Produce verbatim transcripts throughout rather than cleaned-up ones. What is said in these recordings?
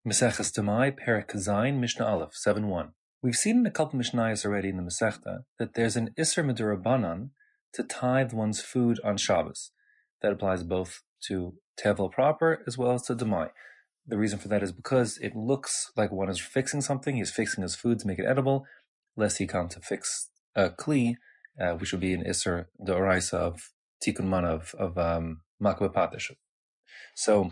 Maseches Demai, Perek Zayin, Mishnah Aleph, seven one. We've seen in a couple of Mishnayos already in the Masechta that there's an Isser Medurabanan to tithe one's food on Shabbos. That applies both to Tevel proper as well as to Demai. The reason for that is because it looks like one is fixing something. He's fixing his food to make it edible, lest he come to fix a Kli, uh, which would be an Isser D'oraisa of Tikkun Mana of, of um, Makbeh Patish. So,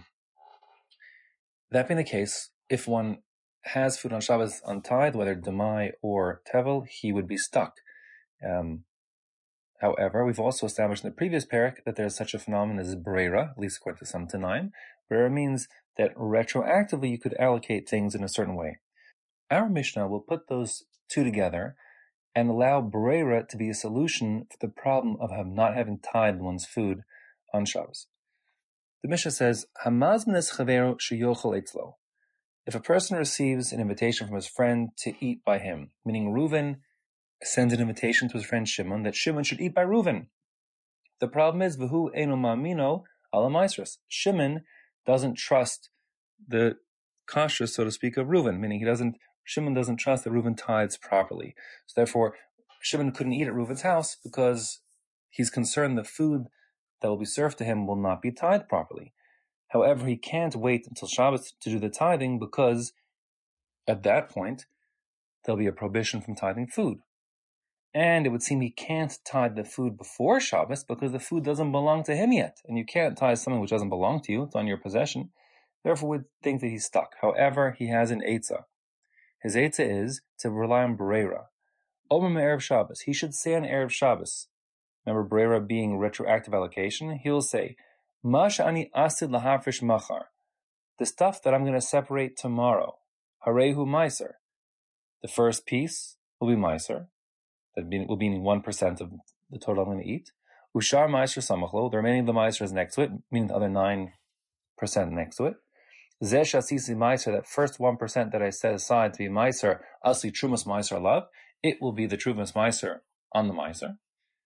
that being the case, if one has food on Shabbos untithed, whether Demai or Tevel, he would be stuck. Um, however, we've also established in the previous parak that there's such a phenomenon as Breira, at least according to some Tanaim. Breira means that retroactively you could allocate things in a certain way. Our Mishnah will put those two together and allow Breira to be a solution for the problem of not having tithed one's food on Shabbos. The Mishnah says, Hamazmanes chaveru sheyochel etzlo. If a person receives an invitation from his friend to eat by him, meaning Reuven sends an invitation to his friend Shimon that Shimon should eat by Reuven. The problem is, V'hu eino ma'amino ala maisros. Shimon doesn't trust the kashrus, so to speak, of Reuven, meaning he doesn't. Shimon doesn't trust that Reuven tithes properly. So therefore, Shimon couldn't eat at Reuven's house because he's concerned the food that will be served to him will not be tithed properly. However, he can't wait until Shabbos to do the tithing because at that point, there'll be a prohibition from tithing food. And it would seem he can't tithe the food before Shabbos because the food doesn't belong to him yet. And you can't tithe something which doesn't belong to you. It's on your possession. Therefore, we'd think that he's stuck. However, he has an eitzah. His eitzah is to rely on Breira. Omer Erev Shabbos. He should say on Erev Shabbos. Remember Breira being retroactive allocation? He'll say, Mash ani asid lahafresh machar. The stuff that I'm going to separate tomorrow. Harehu meiser. The first piece will be meiser. That will be one percent of the total I'm going to eat. Ushar meiser samachlo. The remaining of the meiser is next to it, meaning the other nine percent next to it. Zeh shasisi meiser. That first one percent that I set aside to be meiser, asli trumas meiser alav. It will be the trumas meiser on the meiser.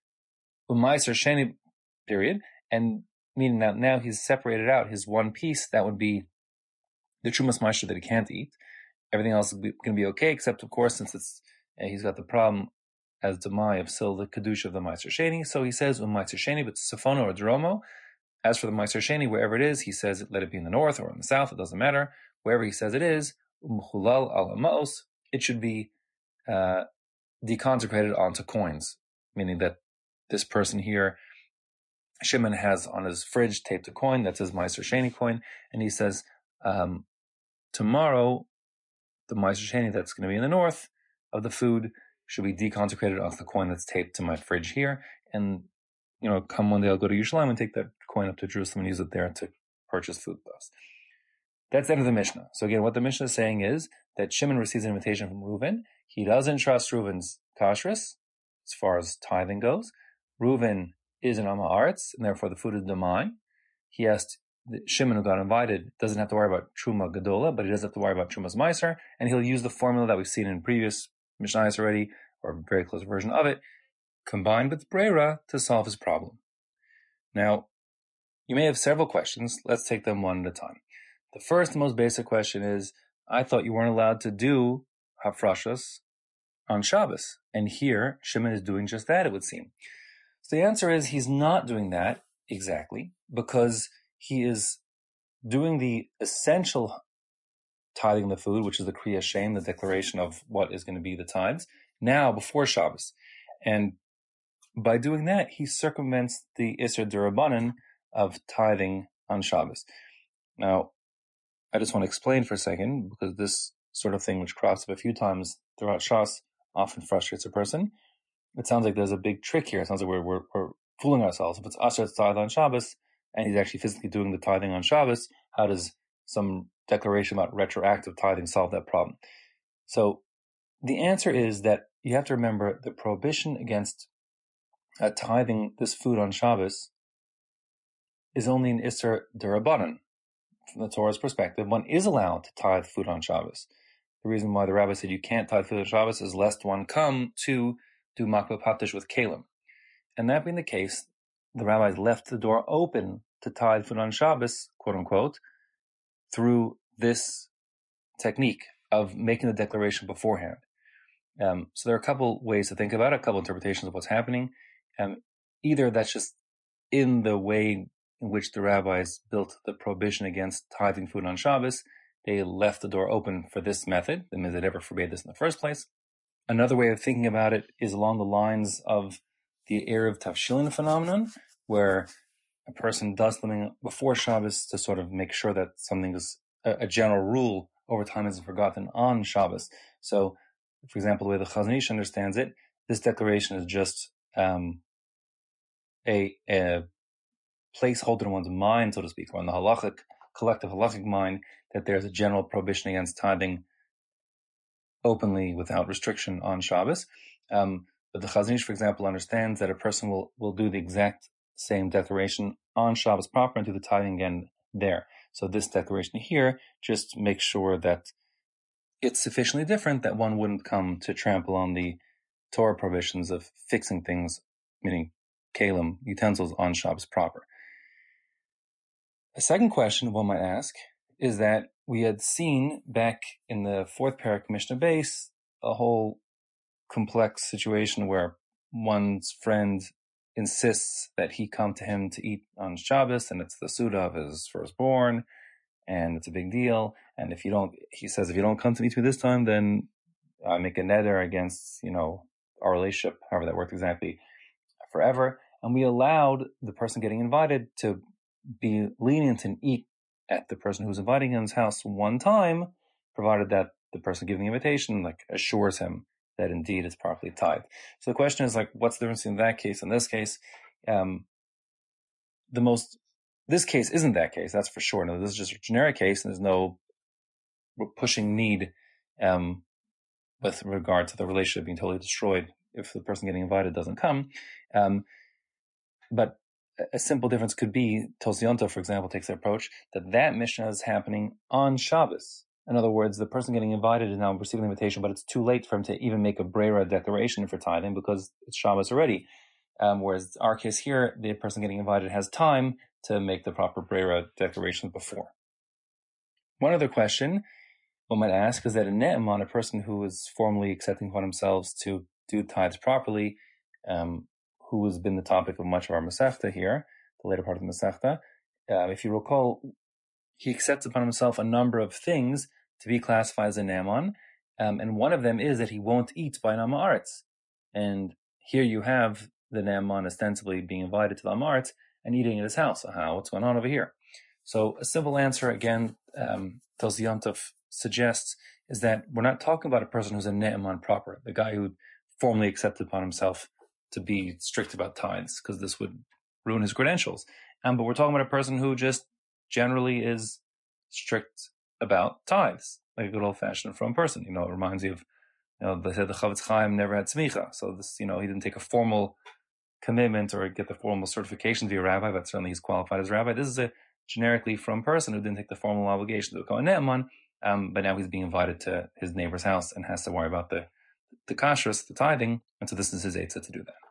Umeiser sheni period. And meaning that now he's separated out his one piece, that would be the Trumas Meiser that he can't eat. Everything else is going to be okay, except, of course, since it's uh, he's got the problem as Demai of still the Kedusha of the Meiser Sheni. So he says, Um Meiser Sheni, but Safono or Dromo. As for the Meiser Sheni, wherever it is, he says, let it be in the north or in the south, it doesn't matter. Wherever he says it is, Um Chulal al Amaos, it should be uh, deconsecrated onto coins, meaning that this person here, Shimon, has on his fridge taped a coin that says Meiser Sheni coin, and he says, um, tomorrow, the Meiser Sheni that's going to be in the north of the food should be deconsecrated off the coin that's taped to my fridge here, and, you know, come one day I'll go to Yerushalayim and take that coin up to Jerusalem and use it there to purchase food with us. That's the end of the Mishnah. So again, what the Mishnah is saying is that Shimon receives an invitation from Reuven. He doesn't trust Reuven's kashrus as far as tithing goes. Reuven is an Am Haaretz, and therefore the food is Demai. He asked Shimon, who got invited, doesn't have to worry about Truma Gedola, but he does have to worry about Trumas Meiser, and he'll use the formula that we've seen in previous Mishnayos already, or a very close version of it, combined with Breira to solve his problem. Now, you may have several questions. Let's take them one at a time. The first, most basic question is, I thought you weren't allowed to do Hafrashas on Shabbos, and here Shimon is doing just that, it would seem. So the answer is he's not doing that exactly because he is doing the essential tithing of the food, which is the Kriya Shem, the declaration of what is going to be the tithes, now before Shabbos. And by doing that, he circumvents the Isser D'Rabbanan of tithing on Shabbos. Now, I just want to explain for a second, because this sort of thing, which crops up a few times throughout Shas, often frustrates a person. It sounds like there's a big trick here. It sounds like we're, we're, we're fooling ourselves. If it's Asher tithe on Shabbos, and he's actually physically doing the tithing on Shabbos, how does some declaration about retroactive tithing solve that problem? So the answer is that you have to remember the prohibition against uh, tithing this food on Shabbos is only an Isser D'Rabbanan. From the Torah's perspective, one is allowed to tithe food on Shabbos. The reason why the rabbi said you can't tithe food on Shabbos is lest one come to do makbeh patish with kalim. And that being the case, the rabbis left the door open to tithe food on Shabbos, quote unquote, through this technique of making the declaration beforehand. Um, so there are a couple ways to think about it, a couple interpretations of what's happening. Um, either that's just in the way in which the rabbis built the prohibition against tithing food on Shabbos, they left the door open for this method. That means they never forbade this in the first place. Another way of thinking about it is along the lines of the Erev Tavshilin phenomenon, where a person does something before Shabbos to sort of make sure that something is a, a general rule over time isn't forgotten on Shabbos. So, for example, the way the Chazon Ish understands it, this declaration is just um, a, a placeholder in one's mind, so to speak, or in the halachic, collective halachic mind, that there's a general prohibition against tithing openly without restriction on Shabbos. Um, but the Chazon Ish, for example, understands that a person will, will do the exact same declaration on Shabbos proper and do the tithing again there. So this declaration here just makes sure that it's sufficiently different that one wouldn't come to trample on the Torah prohibitions of fixing things, meaning kalim, utensils, on Shabbos proper. A second question one might ask is that we had seen back in the fourth parak Mishnah Beis a whole complex situation where one's friend insists that he come to him to eat on Shabbos, and it's the Suda of his firstborn, and it's a big deal. And if you don't, he says, if you don't come to meet me this time, then I make a neder against, you know, our relationship, however that worked exactly, forever. And we allowed the person getting invited to be lenient and eat at the person who's inviting him to his house one time, provided that the person giving the invitation like assures him that indeed it's properly tithed. So the question is like, what's the difference in that case and this case? Um, the most, this case isn't that case, that's for sure. No, this is just a generic case, and there's no pushing need um, with regard to the relationship being totally destroyed if the person getting invited doesn't come. Um, but a simple difference could be, Tos Yonto, for example, takes the approach that that Mishnah is happening on Shabbos. In other words, the person getting invited is now receiving the invitation, but it's too late for him to even make a Breira declaration for tithing because it's Shabbos already. Um, whereas our case here, the person getting invited has time to make the proper Breira declaration before. One other question one might ask is that a Ne'eman, a person who is formally accepting upon themselves to do tithes properly, um, who has been the topic of much of our Masechta here, the later part of the Masechta, uh, if you recall, he accepts upon himself a number of things to be classified as a Ne'eman, um, and one of them is that he won't eat by an Am Ha'aretz. And here you have the Ne'eman ostensibly being invited to the Am Ha'aretz and eating at his house. Aha, what's going on over here? So a simple answer, again, um, Tos Yontif suggests, is that we're not talking about a person who's a Ne'eman proper, the guy who formally accepted upon himself to be strict about tithes, because this would ruin his credentials. Um, but we're talking about a person who just generally is strict about tithes, like a good old-fashioned from person. You know, it reminds you of, you know, they said the Chavetz Chaim never had tzmicha. So this, you know, he didn't take a formal commitment or get the formal certification to be a rabbi, but certainly he's qualified as a rabbi. This is a generically from person who didn't take the formal obligation to become a Ne'eman, um, but now he's being invited to his neighbor's house and has to worry about the the kashrus, the tithing, and so this is his eitzah to do that.